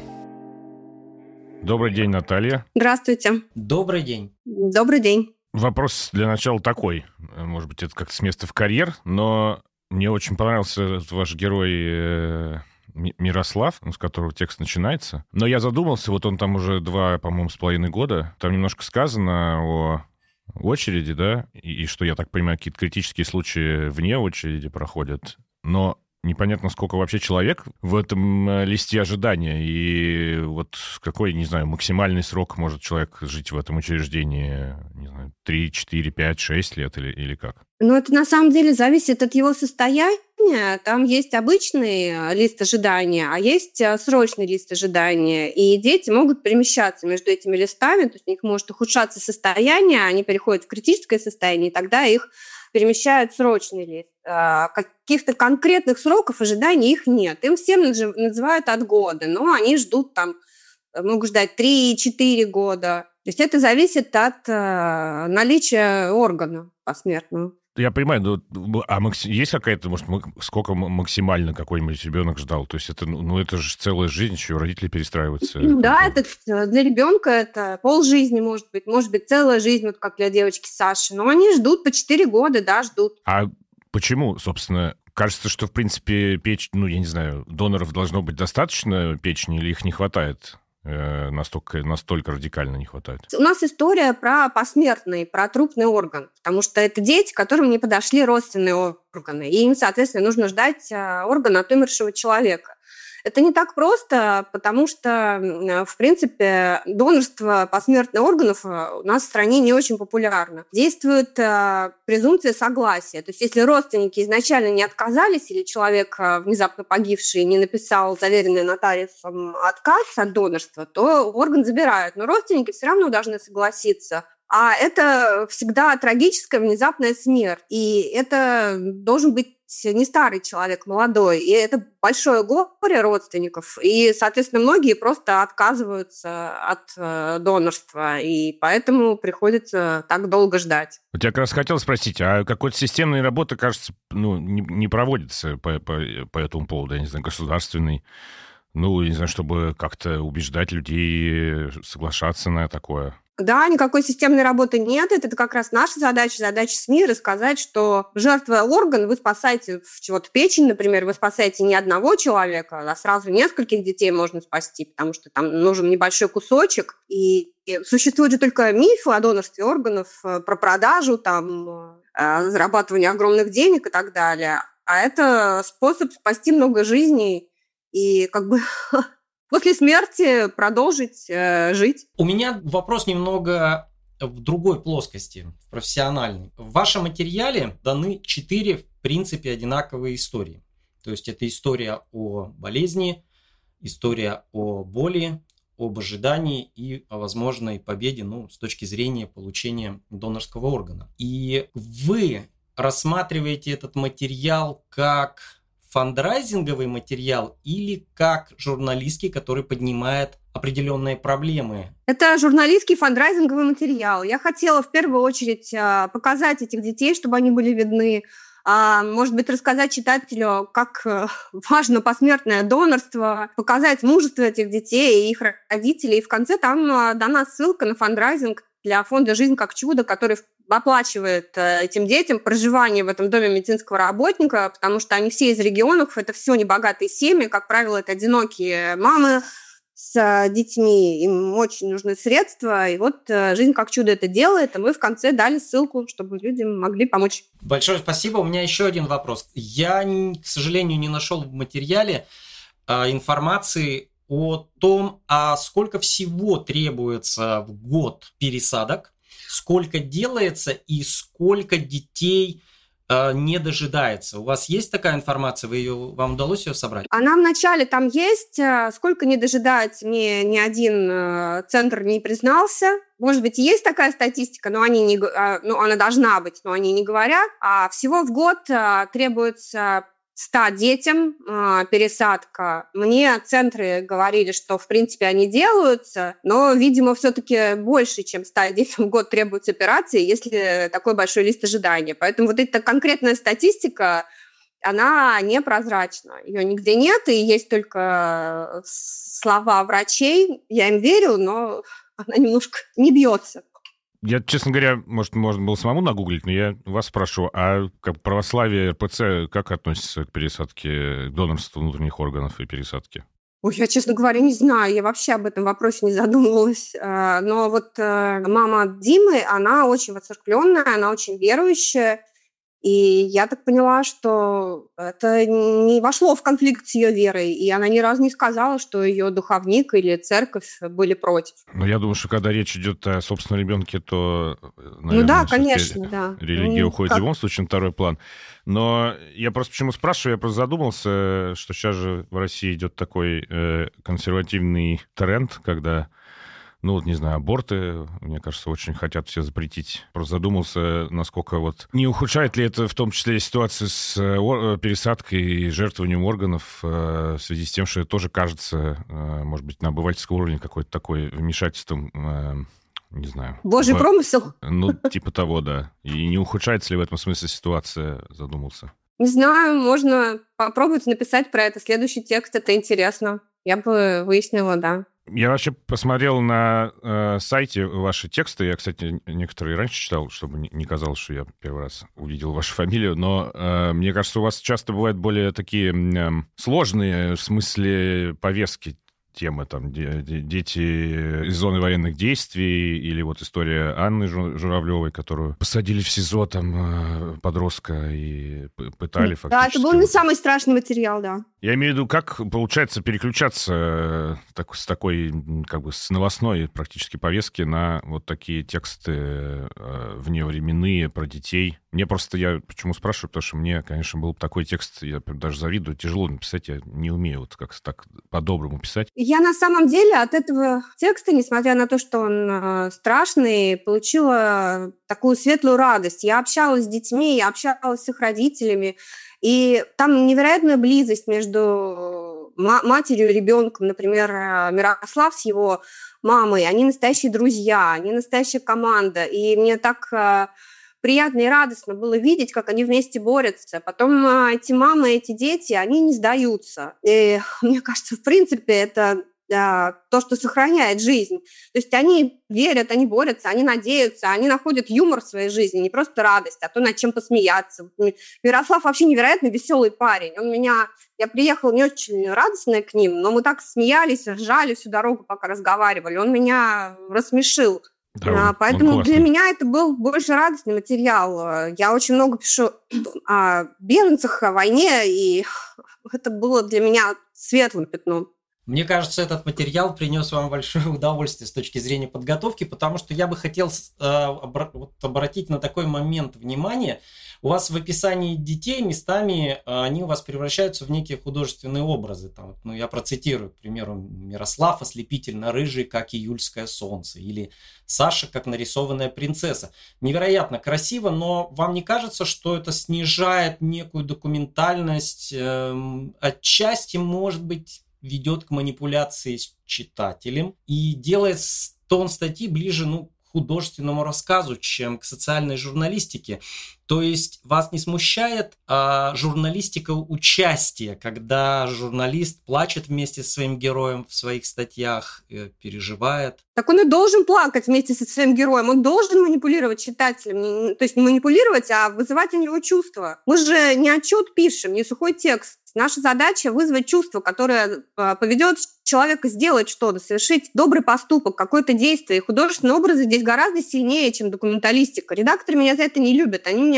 Добрый день, Наталья. Здравствуйте. Добрый день. Добрый день. Вопрос для начала такой. Может быть, это как-то с места в карьер, но мне очень понравился ваш герой Мирослав, с которого текст начинается. Но я задумался, вот он там уже 2,5 года. Там немножко сказано о очереди, да, и что, я так понимаю, какие-то критические случаи вне очереди проходят, но непонятно, сколько вообще человек в этом листе ожидания, и вот какой, не знаю, максимальный срок может человек жить в этом учреждении, не знаю, 3, 4, 5, 6 лет или как? Ну, это на самом деле зависит от его состояния. Там есть обычный лист ожидания, а есть срочный лист ожидания. И дети могут перемещаться между этими листами, то есть у них может ухудшаться состояние, они переходят в критическое состояние, и тогда их перемещают в срочный лист. Каких-то конкретных сроков ожидания их нет. Им всем называют от года, но они ждут там, могут ждать 3-4 года. То есть это зависит от наличия органа посмертного. Я понимаю, но есть какая-то, может, сколько максимально какой-нибудь ребенок ждал? То есть это, это же целая жизнь, еще родители перестраиваются. Да, это для ребенка это полжизни, может быть целая жизнь, вот как для девочки Саши. Но они ждут по 4 года, да, ждут. А почему, собственно, кажется, что, в принципе, я не знаю, доноров должно быть достаточно печени или их не хватает? Настолько радикально не хватает? У нас история про посмертный, про трупный орган, потому что это дети, которым не подошли родственные органы, и им, соответственно, нужно ждать орган от умершего человека. Это не так просто, потому что, в принципе, донорство посмертных органов у нас в стране не очень популярно. Действует презумпция согласия. То есть если родственники изначально не отказались или человек, внезапно погибший, не написал заверенный нотариусом отказ от донорства, то орган забирают. Но родственники все равно должны согласиться. А это всегда трагическая внезапная смерть. И это должен быть не старый человек, молодой. И это большое горе родственников. И, соответственно, многие просто отказываются от донорства. И поэтому приходится так долго ждать. Вот я как раз хотел спросить, а какой-то системной работы, кажется, не проводится по этому поводу, я не знаю, государственной, не знаю, чтобы как-то убеждать людей соглашаться на такое? Да, никакой системной работы нет. Это как раз наша задача СМИ рассказать, что жертвуя орган, вы спасаете печень, например, вы спасаете не одного человека, а сразу нескольких детей можно спасти, потому что там нужен небольшой кусочек. И существуют же только мифы о донорстве органов, про продажу, зарабатывание огромных денег и так далее. А это способ спасти много жизней и после смерти продолжить жить. У меня вопрос немного в другой плоскости, профессиональной. В вашем материале даны 4, в принципе, одинаковые истории. То есть это история о болезни, история о боли, об ожидании и о возможной победе, с точки зрения получения донорского органа. И вы рассматриваете этот материал как фандрайзинговый материал или как журналистский, который поднимает определенные проблемы? Это журналистский фандрайзинговый материал. Я хотела в первую очередь показать этих детей, чтобы они были видны. Может быть, рассказать читателю, как важно посмертное донорство, показать мужество этих детей и их родителей. И в конце там дана ссылка на фандрайзинг для фонда «Жизнь как чудо», который оплачивает этим детям проживание в этом доме медицинского работника, потому что они все из регионов, это все небогатые семьи, как правило, это одинокие мамы с детьми, им очень нужны средства, и вот «Жизнь как чудо» это делает, а мы в конце дали ссылку, чтобы люди могли помочь. Большое спасибо. У меня еще один вопрос. Я, к сожалению, не нашел в материале информации о том, сколько всего требуется в год пересадок, сколько делается и сколько детей не дожидается. У вас есть такая информация? Вам удалось ее собрать? Она вначале там есть. Сколько не дожидается, мне ни один центр не признался. Может быть, есть такая статистика, но она должна быть, но они не говорят. А всего в год требуется 100 детям пересадка. Мне центры говорили, что, в принципе, они делаются, но, видимо, все-таки больше, чем 100 детям в год требуется операции, если такой большой лист ожидания. Поэтому вот эта конкретная статистика, она непрозрачна. Ее нигде нет, и есть только слова врачей. Я им верю, но она немножко не бьется. Я, честно говоря, может, можно было самому нагуглить, но я вас спрошу, а как православие РПЦ как относится к пересадке, к донорству внутренних органов и пересадке? Ой, я, честно говоря, не знаю, я вообще об этом вопросе не задумывалась. Но вот мама Димы, она очень воцерквленная, она очень верующая. И я так поняла, что это не вошло в конфликт с ее верой, и она ни разу не сказала, что ее духовник или церковь были против. Ну, я думаю, что когда речь идет о собственном ребенке, то, наверное, да, конечно, да. Религия уходит в любом случае на второй план. Но я просто почему спрашиваю, я просто задумался, что сейчас же в России идет такой консервативный тренд, когда... не знаю, аборты, мне кажется, очень хотят все запретить. Просто задумался, насколько не ухудшает ли это в том числе ситуацию с пересадкой и жертвованием органов в связи с тем, что это тоже кажется, может быть, на обывательском уровне какой-то такой вмешательством, не знаю. Божий промысел? Типа того, да. И не ухудшается ли в этом смысле ситуация, задумался? Не знаю, можно попробовать написать про это следующий текст, это интересно. Я бы выяснила, да. Я вообще посмотрел на сайте ваши тексты. Я, кстати, некоторые раньше читал, чтобы не казалось, что я первый раз увидел вашу фамилию. Но мне кажется, у вас часто бывают более такие сложные в смысле повестки темы. Там дети из зоны военных действий или история Анны Журавлевой, которую посадили в СИЗО, там подростка и пытали фактически. Да, это был не самый страшный материал, да. Я имею в виду, как получается переключаться с такой, с новостной практически повестки на такие тексты вневременные про детей. Я почему спрашиваю, потому что мне, конечно, был такой текст, я даже завидую, тяжело написать, я не умею как-то так по-доброму писать. Я на самом деле от этого текста, несмотря на то, что он страшный, получила такую светлую радость. Я общалась с детьми, я общалась с их родителями, и там невероятная близость между матерью и ребенком. Например, Мирослав с его мамой, они настоящие друзья, они настоящая команда. И мне так приятно и радостно было видеть, как они вместе борются. Потом эти мамы, эти дети, они не сдаются. И мне кажется, в принципе, это то, что сохраняет жизнь. То есть они верят, они борются, они надеются, они находят юмор в своей жизни, не просто радость, а то, над чем посмеяться. Мирослав вообще невероятно веселый парень. Я приехала не очень радостная к ним, но мы так смеялись, ржали всю дорогу, пока разговаривали. Он меня рассмешил. Да, поэтому для меня это был больше радостный материал. Я очень много пишу о беженцах, о войне, и это было для меня светлым пятном. Мне кажется, этот материал принес вам большое удовольствие с точки зрения подготовки, потому что я бы хотел обратить на такой момент внимание. У вас в описании детей местами они у вас превращаются в некие художественные образы. Я процитирую, к примеру, Мирослав ослепительно-рыжий, как июльское солнце, или Саша, как нарисованная принцесса. Невероятно красиво, но вам не кажется, что это снижает некую документальность, отчасти, может быть, ведет к манипуляции с читателем и делает тон статьи ближе, к художественному рассказу, чем к социальной журналистике. То есть вас не смущает журналистика участия, когда журналист плачет вместе со своим героем в своих статьях, переживает? Так он и должен плакать вместе со своим героем, он должен манипулировать читателем, то есть не манипулировать, а вызывать у него чувства. Мы же не отчет пишем, не сухой текст. Наша задача вызвать чувство, которое поведет человека сделать что-то, совершить добрый поступок, какое-то действие. И художественные образы здесь гораздо сильнее, чем документалистика. Редакторы меня за это не любят. Они мне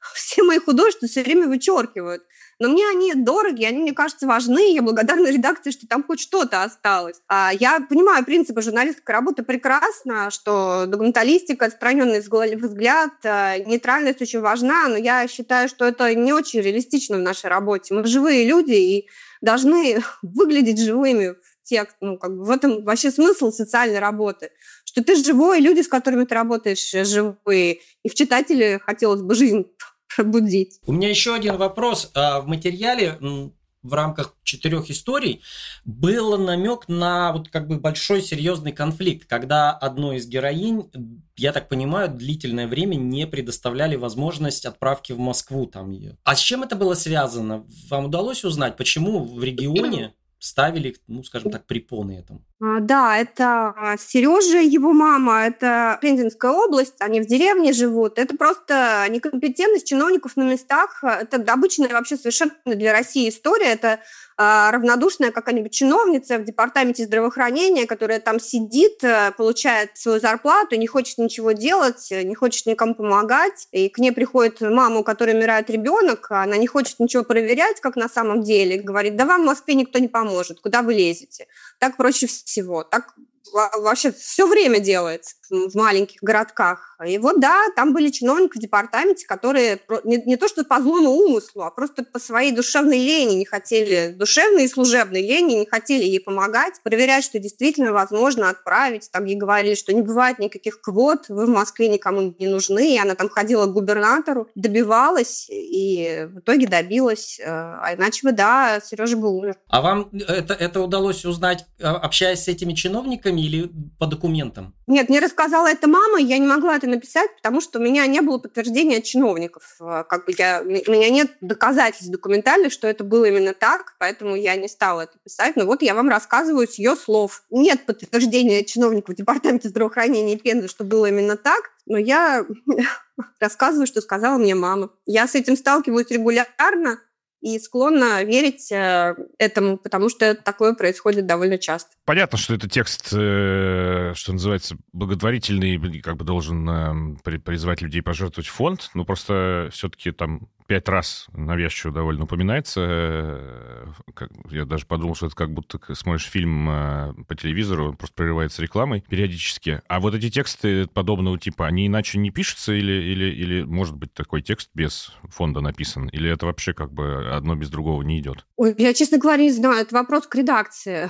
все мои художества все время вычеркивают. Но мне они дороги, они, мне кажется, важны. Я благодарна редакции, что там хоть что-то осталось. Я понимаю принципы журналистской работы прекрасно, что документалистика, отстраненный взгляд, нейтральность очень важна, но я считаю, что это не очень реалистично в нашей работе. Мы живые люди и должны выглядеть живыми в текст. В этом вообще смысл социальной работы. Что ты живой, люди, с которыми ты работаешь, живые. И в читателе хотелось бы жизнь пробудить. У меня еще один вопрос. В материале в рамках 4 историй был намек на большой серьезный конфликт, когда одной из героинь, я так понимаю, длительное время не предоставляли возможность отправки в Москву там ее. А с чем это было связано? Вам удалось узнать, почему в регионе ставили, скажем так, препоны этому? Да, это Сережа, его мама, это Пензенская область, они в деревне живут. Это просто некомпетентность чиновников на местах. Это обычная вообще совершенно для России история. Это равнодушная какая-нибудь чиновница в департаменте здравоохранения, которая там сидит, получает свою зарплату, не хочет ничего делать, не хочет никому помогать. И к ней приходит мама, у которой умирает ребенок, она не хочет ничего проверять, как на самом деле. Говорит, да вам в Москве никто не поможет, куда вы лезете? Так проще всего. Так вообще все время делается в маленьких городках. И вот, да, там были чиновники в департаменте, которые не то что по злому умыслу, а просто по своей душевной лени не хотели, душевной и служебной лени не хотели ей помогать, проверять, что действительно возможно отправить. Там ей говорили, что не бывает никаких квот, вы в Москве никому не нужны. И она там ходила к губернатору, добивалась и в итоге добилась. А иначе бы, да, Сережа бы умер. А вам это удалось узнать, общаясь с этими чиновниками или по документам? Нет, мне рассказала эта мама, я не могла это написать, потому что у меня не было подтверждения от чиновников. У меня нет доказательств документальных, что это было именно так, поэтому я не стала это писать. Но вот я вам рассказываю с ее слов. Нет подтверждения чиновников департамента здравоохранения Пензы, что было именно так, но я рассказываю, что сказала мне мама. Я с этим сталкиваюсь регулярно и склонна верить этому, потому что такое происходит довольно часто. Понятно, что это текст, что называется, благотворительный, должен призвать людей пожертвовать в фонд, но просто все-таки там 5 раз навязчиво довольно упоминается. Я даже подумал, что это как будто смотришь фильм по телевизору, он просто прерывается рекламой периодически. А вот эти тексты подобного типа, они иначе не пишутся или может быть такой текст без фонда написан? Или это вообще одно без другого не идет? Ой, я, честно говоря, не знаю. Это вопрос к редакции.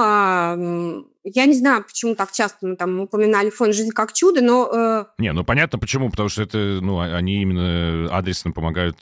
Я не знаю, почему так часто мы там упоминали фонд «Жизнь как чудо», но... понятно почему, потому что это, они именно адресно помогают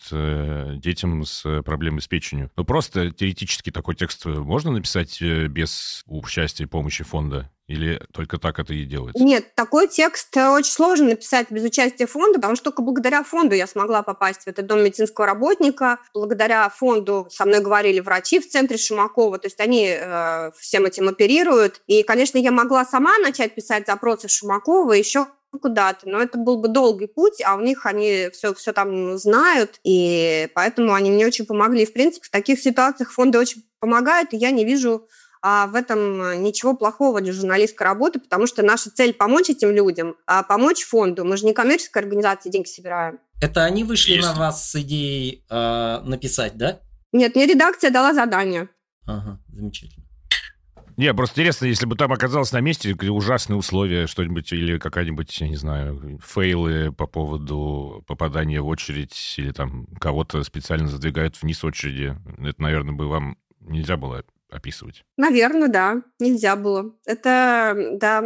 детям с проблемой с печенью. Но просто теоретически такой текст можно написать без участия и помощи фонда? Или только так это и делается? Нет, такой текст очень сложно написать без участия фонда, потому что только благодаря фонду я смогла попасть в этот дом медицинского работника. Благодаря фонду со мной говорили врачи в центре Шумакова, то есть они всем этим оперируют. И, конечно, я могла сама начать писать запросы Шумакова еще куда-то, но это был бы долгий путь, а у них они все там знают, и поэтому они мне очень помогли. В принципе, в таких ситуациях фонды очень помогают, и я не вижу в этом ничего плохого для журналистской работы, потому что наша цель помочь этим людям, помочь фонду. Мы же не коммерческая организация, деньги собираем. Это они вышли на вас с идеей написать, да? Нет, мне редакция дала задание. Ага, замечательно. Не, просто интересно, если бы там оказалось на месте ужасные условия, что-нибудь, или какая-нибудь, я не знаю, фейлы по поводу попадания в очередь, или там кого-то специально задвигают вниз очереди, это, наверное, бы вам нельзя было описывать. Наверное, да, нельзя было. Это, да,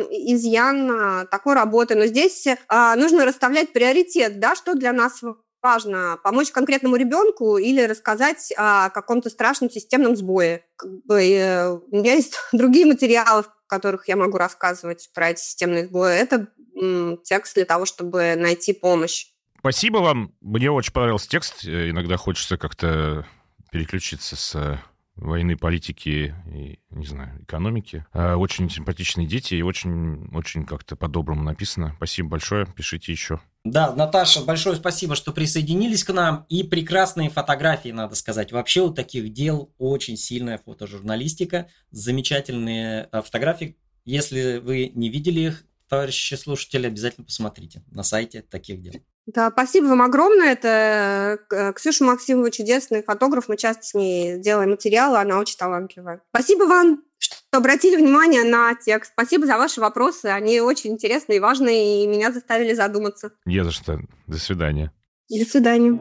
изъян такой работы. Но здесь нужно расставлять приоритет, да, что для нас важно, помочь конкретному ребенку или рассказать о каком-то страшном системном сбое. У меня есть другие материалы, в которых я могу рассказывать про эти системные сбои. Это текст для того, чтобы найти помощь. Спасибо вам. Мне очень понравился текст. Иногда хочется как-то переключиться с войны, политики и, не знаю, экономики. Очень симпатичные дети и очень, очень как-то по-доброму написано. Спасибо большое. Пишите еще. Да, Наташа, большое спасибо, что присоединились к нам. И прекрасные фотографии, надо сказать. Вообще у таких дел очень сильная фотожурналистика. Замечательные фотографии. Если вы не видели их, товарищи слушатели, обязательно посмотрите на сайте «Таких дел». Да, спасибо вам огромное. Это Ксюша Максимова, чудесный фотограф. Мы часто с ней делаем материалы, она очень талантливая. Спасибо вам, что обратили внимание на текст. Спасибо за ваши вопросы. Они очень интересные и важные, и меня заставили задуматься. Не за что. До свидания. До свидания.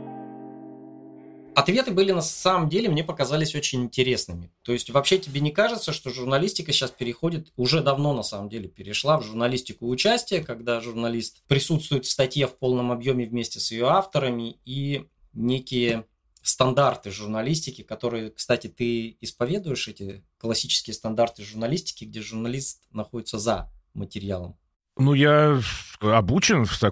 Ответы были на самом деле, мне показались очень интересными. То есть вообще тебе не кажется, что журналистика сейчас переходит, уже давно на самом деле перешла в журналистику участия, когда журналист присутствует в статье в полном объеме вместе с ее авторами, и некие стандарты журналистики, которые, кстати, ты исповедуешь, эти классические стандарты журналистики, где журналист находится за материалом? Ну, я обучен в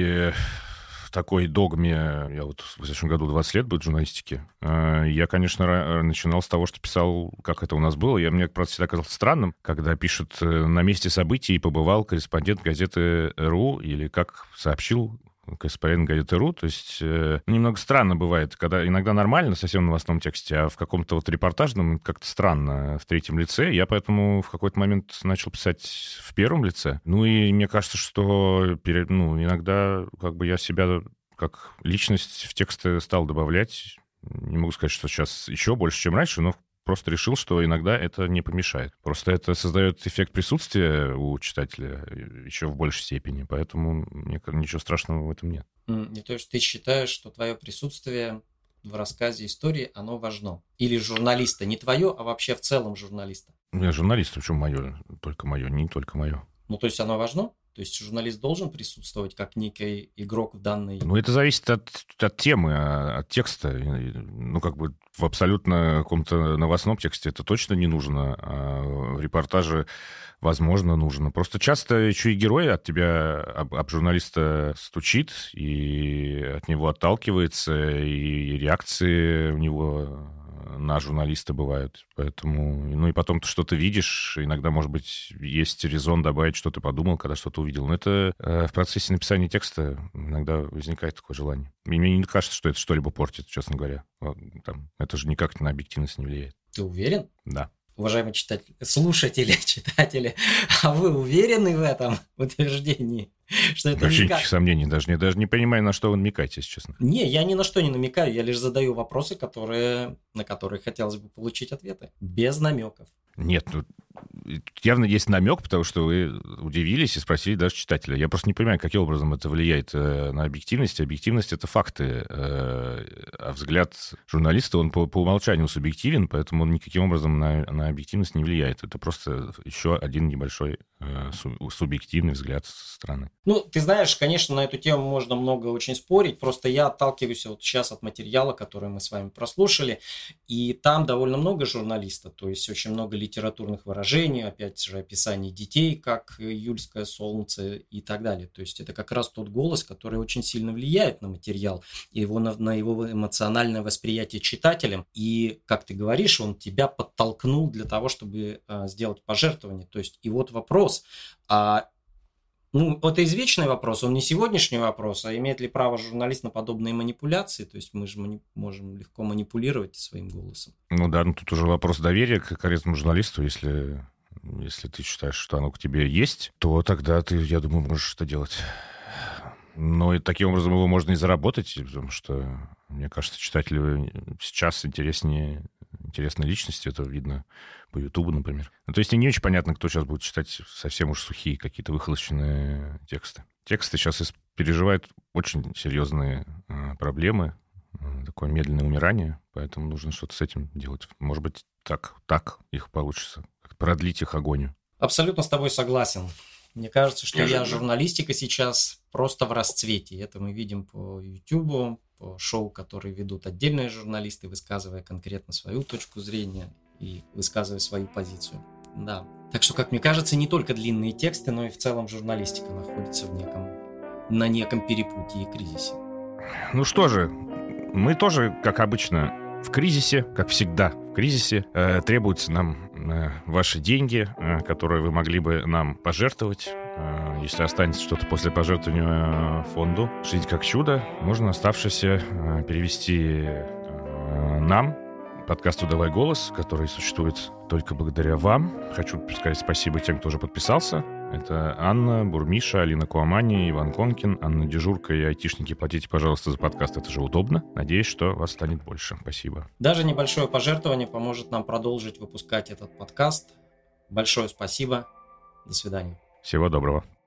такой догме. Я вот в следующем году 20 лет будет журналистики. Я, конечно, начинал с того, что писал, как это у нас было. Мне, правда, всегда казалось странным, когда пишут «на месте событий побывал корреспондент газеты РУ», или как сообщил корреспондент газеты РУ. То есть немного странно бывает, когда иногда нормально, совсем в новостном тексте, а в каком-то вот репортажном как-то странно в третьем лице. Я поэтому в какой-то момент начал писать в первом лице. Ну и мне кажется, что иногда как бы я себя как личность в тексты стал добавлять. Не могу сказать, что сейчас еще больше, чем раньше, но просто решил, что иногда это не помешает. Просто это создает эффект присутствия у читателя еще в большей степени, поэтому ничего страшного в этом нет. И то есть ты считаешь, что твое присутствие в рассказе истории, оно важно? Или журналиста, не твое, а вообще в целом журналиста? Я журналист, причем мое, только мое, не только мое. Ну, то есть оно важно? То есть журналист должен присутствовать как некий игрок в данной... Ну, это зависит от темы, от текста. Ну, как бы в абсолютно каком-то новостном тексте это точно не нужно, а в репортаже, возможно, нужно. Просто часто еще и герой от тебя, об журналиста стучит, и от него отталкивается, и реакции у него на журналиста бывают. Поэтому, ну и потом ты что-то видишь, иногда, может быть, есть резон добавить, что ты подумал, когда что-то увидел. Но это в процессе написания текста иногда возникает такое желание. И мне не кажется, что это что-либо портит, честно говоря. Это же никак на объективность не влияет. Ты уверен? Да. Уважаемые слушатели, читатели, а вы уверены в этом утверждении? Что это вообще никаких сомнений. Даже не понимаю, на что вы намекаете, если честно. Не, я ни на что не намекаю. Я лишь задаю вопросы, на которые хотелось бы получить ответы. Без намеков. Нет, явно есть намек, потому что вы удивились и спросили даже читателя. Я просто не понимаю, каким образом это влияет на объективность. Объективность — это факты. А взгляд журналиста, он по умолчанию субъективен, поэтому он никаким образом на объективность не влияет. Это просто еще один небольшой субъективный взгляд со стороны. Ну, ты знаешь, конечно, на эту тему можно много очень спорить. Просто я отталкиваюсь вот сейчас от материала, который мы с вами прослушали. И там довольно много журналистов, то есть очень много литературных выражений, опять же, описаний детей, как июльское солнце и так далее. То есть это как раз тот голос, который очень сильно влияет на материал, и на его эмоциональное восприятие читателем. И, как ты говоришь, он тебя подтолкнул для того, чтобы сделать пожертвование. То есть и вот вопрос. Это извечный вопрос, он не сегодняшний вопрос, а имеет ли право журналист на подобные манипуляции? То есть мы же можем легко манипулировать своим голосом. Ну да, тут уже вопрос доверия к корректному журналисту. Если ты считаешь, что оно к тебе есть, то тогда ты, я думаю, можешь это делать. Но и таким образом его можно и заработать, потому что, мне кажется, читателю сейчас интереснее личности, это видно по Ютубу, например. То есть не очень понятно, кто сейчас будет читать совсем уж сухие какие-то выхолощенные тексты. Тексты сейчас переживают очень серьезные проблемы, такое медленное умирание, поэтому нужно что-то с этим делать. Может быть, так их получится, продлить их агонию. Абсолютно с тобой согласен. Мне кажется, что журналистика сейчас просто в расцвете. Это мы видим по Ютубу, по шоу, которые ведут отдельные журналисты, высказывая конкретно свою точку зрения и высказывая свою позицию. Да. Так что, как мне кажется, не только длинные тексты, но и в целом журналистика находится на неком перепутье и кризисе. Ну что же, мы тоже, как обычно, в кризисе, как всегда в кризисе, требуются нам ваши деньги, которые вы могли бы нам пожертвовать. Если останется что-то после пожертвования фонду «Жить как чудо», можно оставшееся перевести нам, подкасту «Давай голос», который существует только благодаря вам. Хочу сказать спасибо тем, кто уже подписался. Это Анна, Бурмиша, Алина Куамани, Иван Конкин, Анна Дежурка и айтишники. Платите, пожалуйста, за подкаст, это же удобно. Надеюсь, что вас станет больше. Спасибо. Даже небольшое пожертвование поможет нам продолжить выпускать этот подкаст. Большое спасибо. До свидания. Всего доброго.